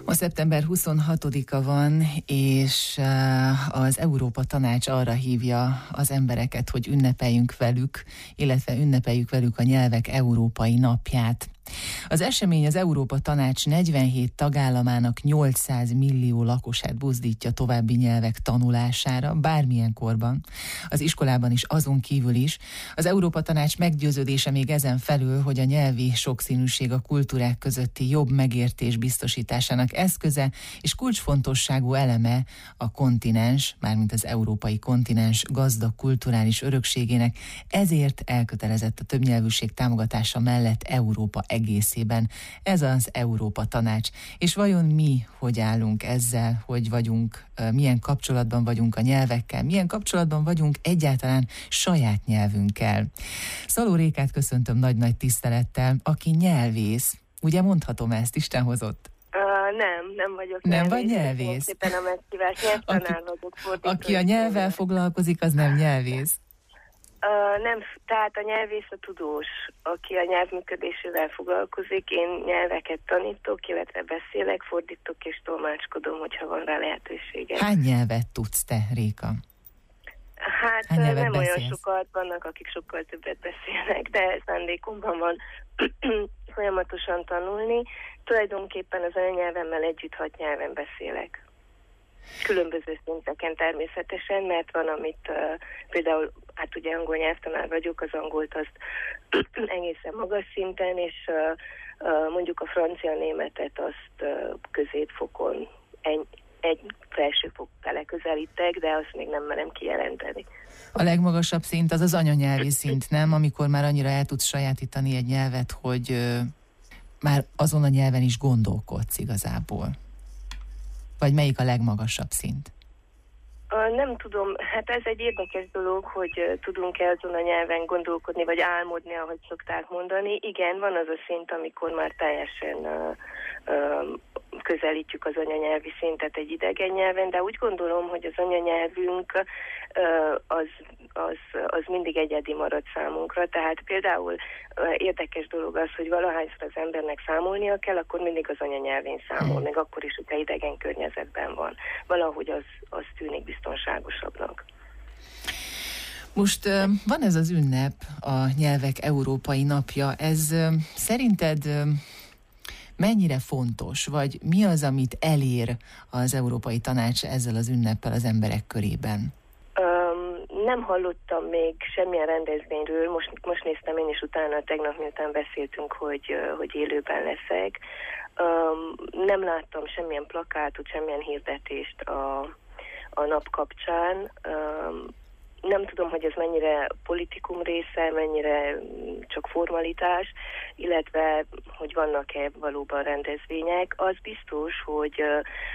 Ma szeptember 26-a van, és az Európa Tanács arra hívja az embereket, hogy ünnepeljünk velük, illetve ünnepeljük velük a nyelvek európai napját. Az esemény az Európa Tanács 47 tagállamának 800 millió lakosát buzdítja további nyelvek tanulására, bármilyen korban, az iskolában is, azon kívül is. Az Európa Tanács meggyőződése még ezen felül, hogy a nyelvi sokszínűség a kultúrák közötti jobb megértés biztosításának eszköze és kulcsfontosságú eleme a kontinens, mármint az európai kontinens gazdag kulturális örökségének, ezért elkötelezett a többnyelvűség támogatása mellett Európa egészében. Ez az Európa Tanács. És vajon mi hogy állunk ezzel, hogy vagyunk, milyen kapcsolatban vagyunk a nyelvekkel, milyen kapcsolatban vagyunk egyáltalán saját nyelvünkkel? Szaló Rékát köszöntöm nagy-nagy tisztelettel, aki nyelvész. Ugye mondhatom ezt, Isten hozott? Nem vagyok nyelvész. Nem vagy nyelvész? Szépen a meghívás, nyelvtanár vagyok, fordító. Aki a nyelvvel foglalkozik, az nem nyelvész? Nem, tehát a nyelvész a tudós, aki a nyelv működésével foglalkozik. Én nyelveket tanítok, illetve beszélek, fordítok és tolmácskodom, hogyha van rá lehetősége. Hány nyelvet tudsz te, Réka? Hát nem olyan sokat, vannak, akik sokkal többet beszélnek, de szándékomban van folyamatosan tanulni. Tulajdonképpen az anyanyelvemmel együtt 6 nyelven beszélek. Különböző szinteken természetesen, mert van, amit például, hát ugye angol nyelvtanár vagyok, az angolt azt egészen magas szinten, és mondjuk a francia-németet azt középfokon, egy felsőfok fele közelítek, de azt még nem merem kijelenteni. A legmagasabb szint az az anyanyelvi szint, nem? Amikor már annyira el tudsz sajátítani egy nyelvet, hogy már azon a nyelven is gondolkodsz igazából. Vagy melyik a legmagasabb szint? Nem tudom, hát ez egy érdekes dolog, hogy tudunk-e azon a nyelven gondolkodni, vagy álmodni, ahogy szokták mondani. Igen, van az a szint, amikor már teljesen közelítjük az anyanyelvi szintet egy idegen nyelven, de úgy gondolom, hogy az anyanyelvünk az mindig egyedi marad számunkra. Tehát például érdekes dolog az, hogy valahányszor az embernek számolnia kell, akkor mindig az anyanyelvén számol, még akkor is, hogyha idegen környezetben van. Valahogy az tűnik biztonságosabbnak. Most van ez az ünnep, a Nyelvek Európai Napja. Ez szerinted mennyire fontos, vagy mi az, amit elér az Európai Tanács ezzel az ünneppel az emberek körében? Nem hallottam még semmilyen rendezvényről, most néztem én is utána, tegnap miután beszéltünk, hogy élőben leszek. Nem láttam semmilyen plakátot, semmilyen hirdetést a nap kapcsán. Nem tudom, hogy ez mennyire politikum része, mennyire csak formalitás, illetve hogy vannak-e valóban rendezvények. Az biztos, hogy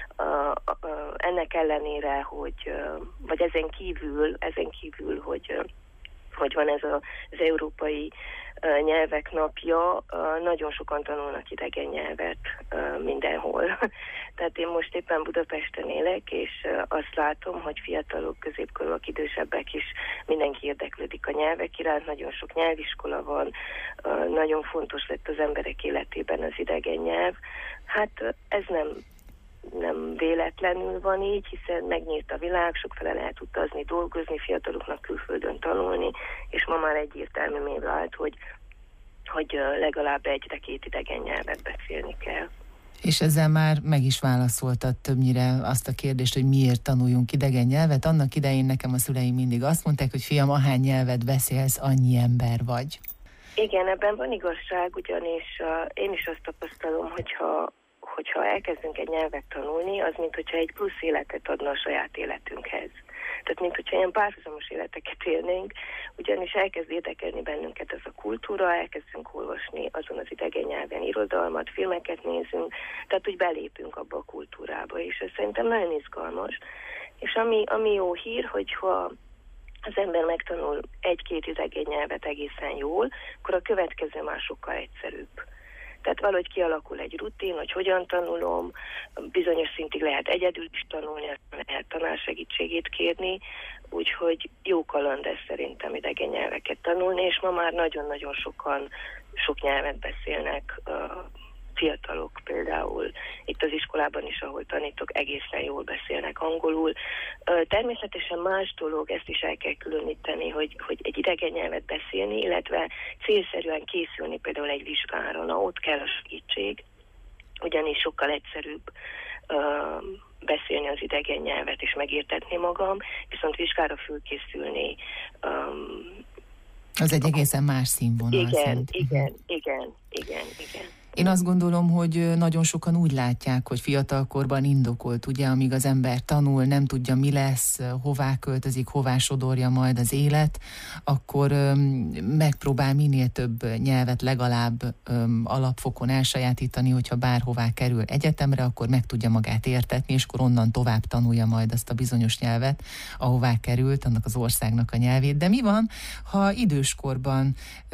ennek ellenére, vagy ezen kívül, hogy van ez az Európai Nyelvek Napja, nagyon sokan tanulnak idegen nyelvet mindenhol. Tehát én most éppen Budapesten élek, és azt látom, hogy fiatalok, középkorúak, idősebbek is mindenki érdeklődik a nyelvek iránt, nagyon sok nyelviskola van, nagyon fontos lett az emberek életében az idegen nyelv. Hát ez nem véletlenül van így, hiszen megnyílt a világ, sokfele lehet utazni, dolgozni, fiataloknak külföldön tanulni, és ma már egyértelművé vált, hogy legalább 1-2 idegen nyelvet beszélni kell. És ezzel már meg is válaszoltad többnyire azt a kérdést, hogy miért tanuljunk idegen nyelvet. Annak idején nekem a szüleim mindig azt mondták, hogy fiam, ahány nyelvet beszélsz, annyi ember vagy. Igen, ebben van igazság, ugyanis én is azt tapasztalom, hogyha elkezdünk egy nyelvet tanulni, az mint hogyha egy plusz életet adna a saját életünkhez. Tehát mint hogyha ilyen párhuzamos életeket élnénk, ugyanis elkezd érdekelni bennünket ez a kultúra, elkezdünk olvasni azon az idegen nyelven irodalmat, filmeket nézünk, tehát úgy belépünk abba a kultúrába, és ez szerintem nagyon izgalmas. És ami jó hír, hogyha az ember megtanul 1-2 idegen nyelvet egészen jól, akkor a következő már sokkal egyszerűbb. Tehát valahogy kialakul egy rutin, hogy hogyan tanulom, bizonyos szintig lehet egyedül is tanulni, aztán lehet tanár segítségét kérni, úgyhogy jó kaland ez szerintem idegen nyelveket tanulni, és ma már nagyon-nagyon sokan sok nyelvet beszélnek fiatalok például itt az iskolában is, ahol tanítok, egészen jól beszélnek angolul. Természetesen más dolog, ezt is el kell különíteni, hogy egy idegen nyelvet beszélni, illetve célszerűen készülni például egy vizsgára. Na, ott kell a segítség, ugyanis sokkal egyszerűbb beszélni az idegen nyelvet és megértetni magam, viszont vizsgára fölkészülni. Az egy egészen más színvonal. Igen. Én azt gondolom, hogy nagyon sokan úgy látják, hogy fiatalkorban indokolt, ugye, amíg az ember tanul, nem tudja, mi lesz, hová költözik, hová sodorja majd az élet, akkor megpróbál minél több nyelvet legalább alapfokon elsajátítani, hogyha bárhová kerül egyetemre, akkor meg tudja magát értetni, és akkor onnan tovább tanulja majd azt a bizonyos nyelvet, ahová került, annak az országnak a nyelvét. De mi van, ha időskorban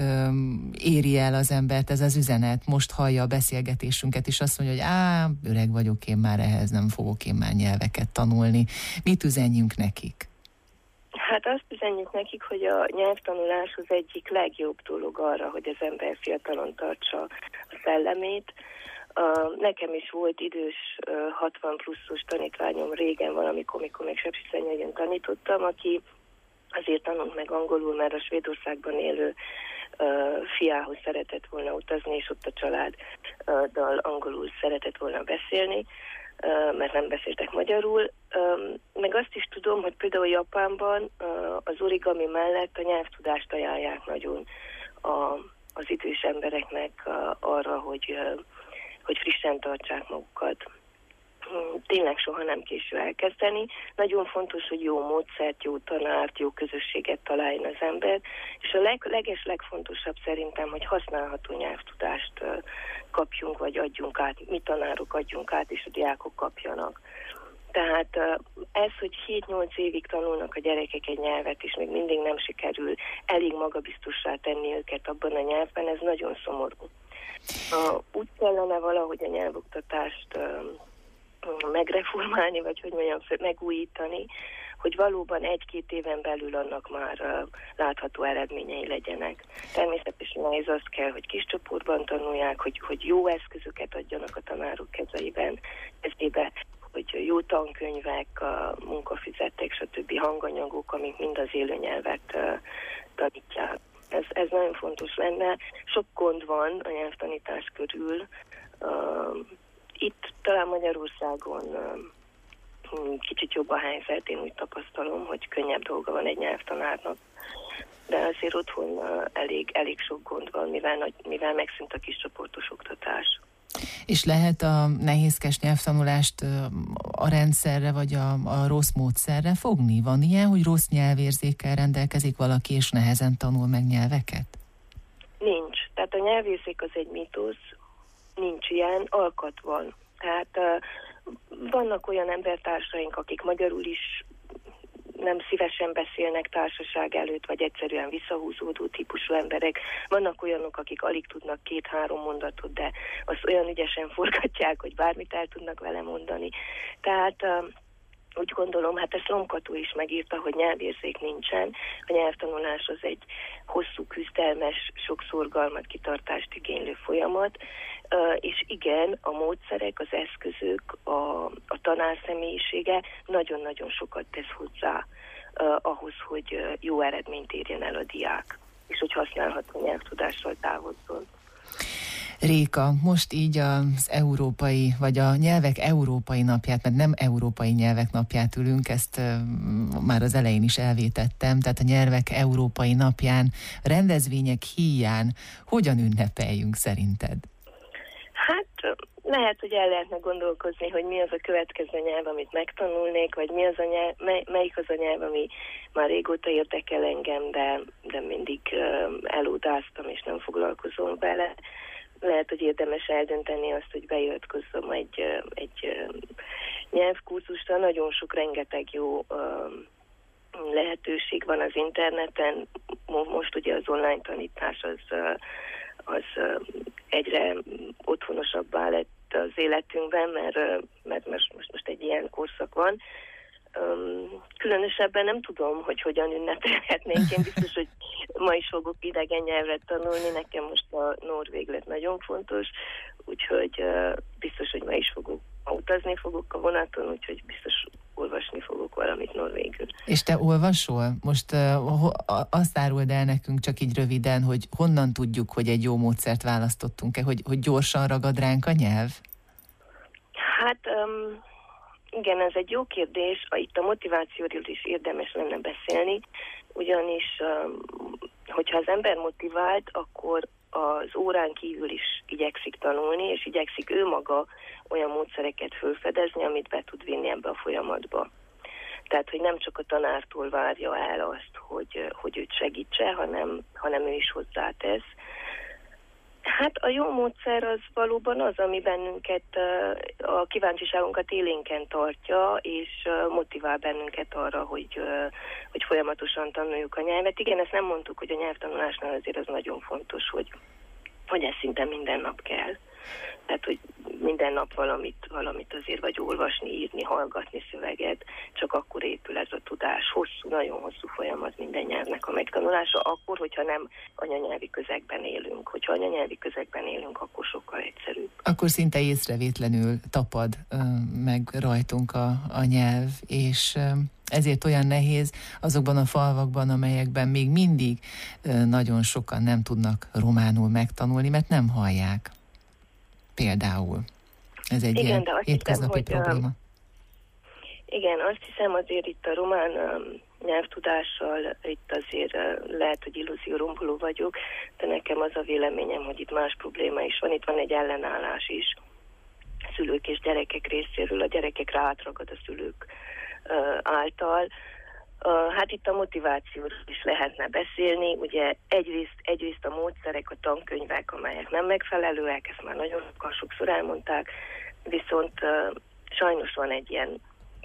éri el az embert ez az üzenet, most hallja a beszélgetésünket, és azt mondja, hogy öreg vagyok én már, ehhez nem fogok én már nyelveket tanulni. Mit üzenjünk nekik? Hát azt üzenjük nekik, hogy a nyelvtanulás az egyik legjobb dolog arra, hogy az ember fiatalon tartsa a szellemét. Nekem is volt idős 60 pluszos tanítványom régen valamikor, mikor még Sepsiszentgyörgyön tanítottam, aki azért tanult meg angolul, mert a Svédországban élő fiához szeretett volna utazni, és ott a családdal angolul szeretett volna beszélni, mert nem beszéltek magyarul. Meg azt is tudom, hogy például Japánban az origami mellett a nyelvtudást ajánlják nagyon az idős embereknek arra, hogy frissen tartsák magukat. Tényleg soha nem késő elkezdeni. Nagyon fontos, hogy jó módszert, jó tanárt, jó közösséget találjon az ember, és a legfontosabb szerintem, hogy használható nyelvtudást kapjunk, vagy adjunk át, mi tanárok adjunk át, és a diákok kapjanak. Tehát ez, hogy 7-8 évig tanulnak a gyerekek egy nyelvet, és még mindig nem sikerül elég magabiztossá tenni őket abban a nyelvben, ez nagyon szomorú. Úgy kellene valahogy a nyelvoktatást megreformálni, vagy hogy mondjam, megújítani, hogy valóban 1-2 éven belül annak már látható eredményei legyenek. Természetesen ez azt kell, hogy kis csoportban tanulják, hogy jó eszközöket adjanak a tanárok kezébe, hogy jó tankönyvek, munkafüzetek, stb. Hanganyagok, amik mind az élőnyelvet tanítják. Ez nagyon fontos lenne. Sok gond van a nyelvtanítás körül. Itt talán Magyarországon kicsit jobb a helyzet, én úgy tapasztalom, hogy könnyebb dolga van egy nyelvtanárnak. De azért otthon elég sok gond van, mivel megszűnt a kiscsoportos oktatás. És lehet a nehézkes nyelvtanulást a rendszerre vagy a rossz módszerre fogni? Van ilyen, hogy rossz nyelvérzékkel rendelkezik valaki, és nehezen tanul meg nyelveket? Nincs. Tehát a nyelvérzék az egy mítosz, nincs ilyen, alkat van. Tehát vannak olyan embertársaink, akik magyarul is nem szívesen beszélnek társaság előtt, vagy egyszerűen visszahúzódó típusú emberek. Vannak olyanok, akik alig tudnak 2-3 mondatot, de azt olyan ügyesen forgatják, hogy bármit el tudnak vele mondani. Tehát úgy gondolom, hát ezt Lomkató is megírta, hogy nyelvérzék nincsen. A nyelvtanulás az egy hosszú, küzdelmes, sok szorgalmat, kitartást igénylő folyamat, és igen, a módszerek, az eszközök, a tanár személyisége nagyon-nagyon sokat tesz hozzá ahhoz, hogy jó eredményt érjen el a diák, és hogy használható nyelvtudással távozzon. Réka, most így az európai, vagy a nyelvek európai napját, mert nem európai nyelvek napját ülünk, ezt már az elején is elvétettem, tehát a nyelvek európai napján, rendezvények híján hogyan ünnepeljünk szerinted? Hát lehet, hogy el lehetne gondolkozni, hogy mi az a következő nyelv, amit megtanulnék, vagy mi az a nyelv, melyik az a nyelv, ami már régóta érdekel engem, de mindig elodáztam, és nem foglalkozom vele. Lehet, hogy érdemes eldönteni azt, hogy beiratkozzam egy nyelvkurzusra. Nagyon sok, rengeteg jó lehetőség van az interneten. Most ugye az online tanítás az egyre otthonosabbá lett az életünkben, mert most egy ilyen korszak van. Különösebben nem tudom, hogy hogyan ünnepelhetnénk. Én biztos, hogy ma is fogok idegen nyelvet tanulni. Nekem most a norvég lett nagyon fontos, úgyhogy biztos, hogy ma is utazni fogok a vonaton, úgyhogy biztos olvasni fogok valamit norvégül. És te olvasol? Most azt áruld el nekünk csak így röviden, hogy honnan tudjuk, hogy egy jó módszert választottunk-e, hogy gyorsan ragad ránk a nyelv? Hát igen, ez egy jó kérdés. Itt a motivációról is érdemes lenne beszélni, ugyanis hogyha az ember motivált, akkor az órán kívül is igyekszik tanulni, és igyekszik ő maga olyan módszereket felfedezni, amit be tud vinni ebbe a folyamatba. Tehát, hogy nem csak a tanártól várja el azt, hogy őt segítse, hanem ő is hozzátesz. Hát a jó módszer az valóban az, ami bennünket, a kíváncsiságunkat élénken tartja, és motivál bennünket arra, hogy folyamatosan tanuljuk a nyelvet. Igen, ezt nem mondtuk, hogy a nyelvtanulásnál azért az nagyon fontos, hogy ez szinte minden nap kell. Tehát, hogy minden nap valamit azért vagy olvasni, írni, hallgatni szöveget, csak akkor épül ez a tudás. Nagyon hosszú folyamat minden nyelvnek a megtanulása, akkor, hogyha nem anyanyelvi közegben élünk. Hogyha anyanyelvi közegben élünk, akkor sokkal egyszerűbb. Akkor szinte észrevétlenül tapad meg rajtunk a nyelv, és ezért olyan nehéz azokban a falvakban, amelyekben még mindig nagyon sokan nem tudnak románul megtanulni, mert nem hallják. Például. Ez egy ilyen hétköznapi probléma. Igen, azt hiszem azért itt a román nyelvtudással itt azért lehet, hogy illúzióromboló vagyok, de nekem az a véleményem, hogy itt más probléma is van. Itt van egy ellenállás is szülők és gyerekek részéről. A gyerekekre átragad a szülők által. Hát itt a motivációról is lehetne beszélni. Ugye egyrészt a módszerek, a tankönyvek, amelyek nem megfelelőek, ezt már nagyon sokszor elmondták, viszont sajnos van egy ilyen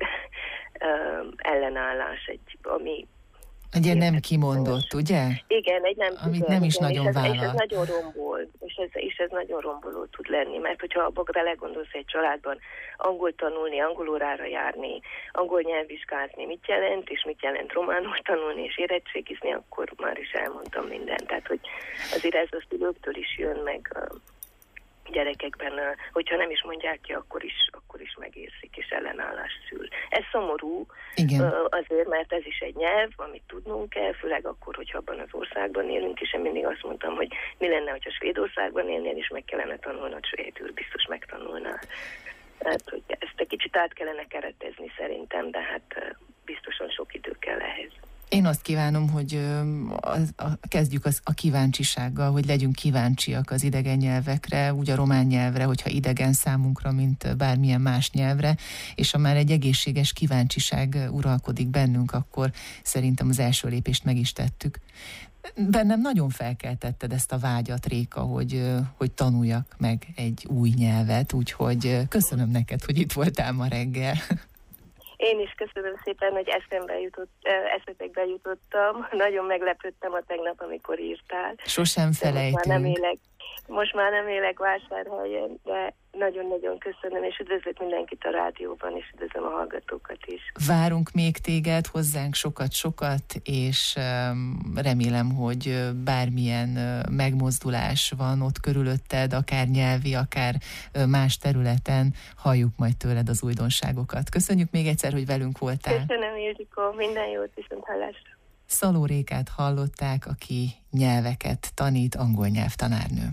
ellenállás, ami... Egy ilyen nem kimondott, ugye? Igen, egy nem amit nem is nagyon vállal. És ez nagyon rombol, és ez nagyon romboló tud lenni, mert hogyha abba belegondolsz egy családban, angol tanulni, angol órára járni, angol nyelvvizsgázni, mit jelent, és mit jelent románul tanulni és érettségizni, akkor már is elmondtam mindent. Tehát, hogy azért ez a szülőktől is jön, meg gyerekekben, hogyha nem is mondják ki, akkor is megérzik, és ellenállás szül. Ez szomorú, azért, mert ez is egy nyelv, amit tudnunk kell, főleg akkor, hogyha abban az országban élünk, és én mindig azt mondtam, hogy mi lenne, hogyha Svédországban élnél, és meg kellene tanulnod svédül, biztos megtanulnál. Tehát, hogy ezt egy kicsit át kellene keretezni szerintem, de hát biztosan sok idő kell ehhez. Én azt kívánom, hogy kezdjük a kíváncsisággal, hogy legyünk kíváncsiak az idegen nyelvekre, úgy a román nyelvre, hogyha idegen számunkra, mint bármilyen más nyelvre, és ha már egy egészséges kíváncsiság uralkodik bennünk, akkor szerintem az első lépést meg is tettük. Bennem nagyon felkeltetted ezt a vágyat, Réka, hogy tanuljak meg egy új nyelvet, úgyhogy köszönöm neked, hogy itt voltál ma reggel. Én is köszönöm szépen, hogy eszetekbe jutottam. Nagyon meglepődtem a tegnap, amikor írtál. Sosem felejtünk. Most már nem élek Vásárhelyen, de nagyon-nagyon köszönöm, és üdvözlök mindenkit a rádióban, és üdvözlöm a hallgatókat is. Várunk még téged, hozzánk sokat-sokat, és remélem, hogy bármilyen megmozdulás van ott körülötted, akár nyelvi, akár más területen, halljuk majd tőled az újdonságokat. Köszönjük még egyszer, hogy velünk voltál. Köszönöm, Ildikó, minden jót, viszont hallásra. Szaló Rékát hallották, aki nyelveket tanít, angol nyelvtanárnő.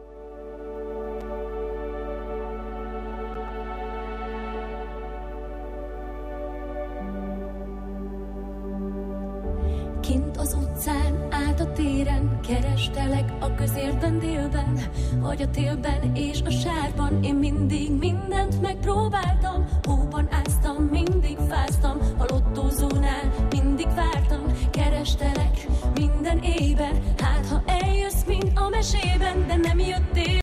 Kint az utcán, át a téren, kerestelek a közértben délben, vagy a télben és a sárban, én